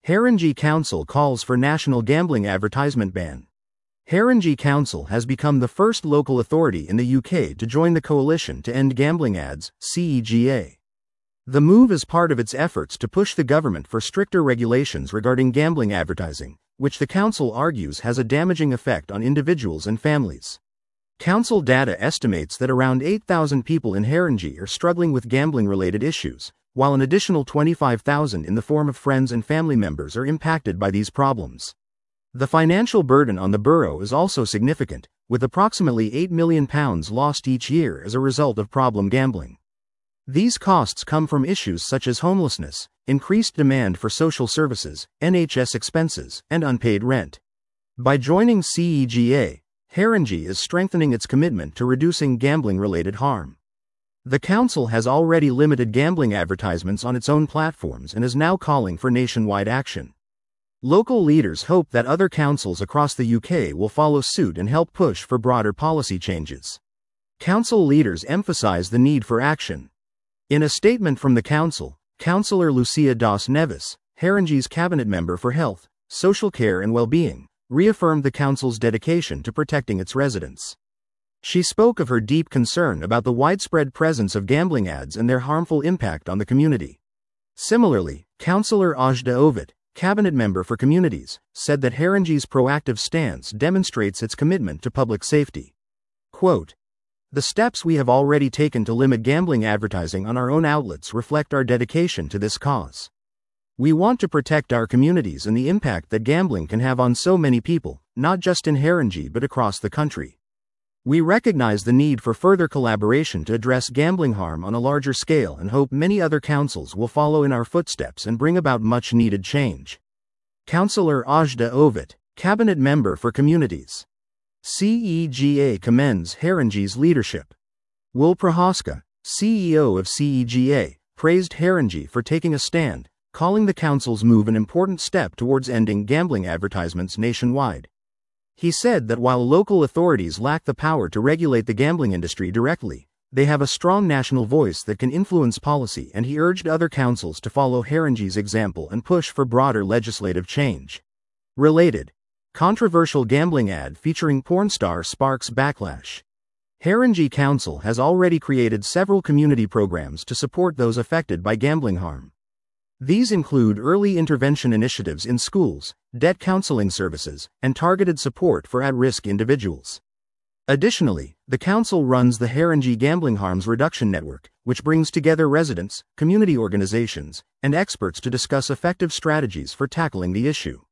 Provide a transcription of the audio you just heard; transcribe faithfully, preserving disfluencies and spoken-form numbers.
Haringey Council calls for national gambling advertisement ban. Haringey Council has become the first local authority in the U K to join the Coalition to End Gambling Ads, C E G A. The move is part of its efforts to push the government for stricter regulations regarding gambling advertising, which the council argues has a damaging effect on individuals and families. Council data estimates that around eight thousand people in Haringey are struggling with gambling-related issues, while an additional twenty-five thousand in the form of friends and family members are impacted by these problems. The financial burden on the borough is also significant, with approximately eight million pounds lost each year as a result of problem gambling. These costs come from issues such as homelessness, increased demand for social services, N H S expenses, and unpaid rent. By joining C E G A, Haringey is strengthening its commitment to reducing gambling-related harm. The council has already limited gambling advertisements on its own platforms and is now calling for nationwide action. Local leaders hope that other councils across the U K will follow suit and help push for broader policy changes. Council leaders emphasize the need for action. In a statement from the council, Councillor Lucia Dos Neves, Haringey's cabinet member for Health, Social Care and Wellbeing, reaffirmed the council's dedication to protecting its residents. She spoke of her deep concern about the widespread presence of gambling ads and their harmful impact on the community. Similarly, Councillor Ajda Ovid, cabinet member for Communities, said that Haringey's proactive stance demonstrates its commitment to public safety. Quote, "The steps we have already taken to limit gambling advertising on our own outlets reflect our dedication to this cause. We want to protect our communities and the impact that gambling can have on so many people, not just in Haringey but across the country. We recognize the need for further collaboration to address gambling harm on a larger scale and hope many other councils will follow in our footsteps and bring about much-needed change." Councillor Ajda Ovid, cabinet member for Communities. C E G A commends Haringey's leadership. Will Prohaska, C E O of C E G A, praised Haringey for taking a stand, calling the council's move an important step towards ending gambling advertisements nationwide. He said that while local authorities lack the power to regulate the gambling industry directly, they have a strong national voice that can influence policy, and he urged other councils to follow Haringey's example and push for broader legislative change. Related. Controversial gambling ad featuring porn star sparks backlash. Haringey Council has already created several community programs to support those affected by gambling harm. These include early intervention initiatives in schools, debt counseling services, and targeted support for at-risk individuals. Additionally, the council runs the Haringey Gambling Harms Reduction Network, which brings together residents, community organizations, and experts to discuss effective strategies for tackling the issue.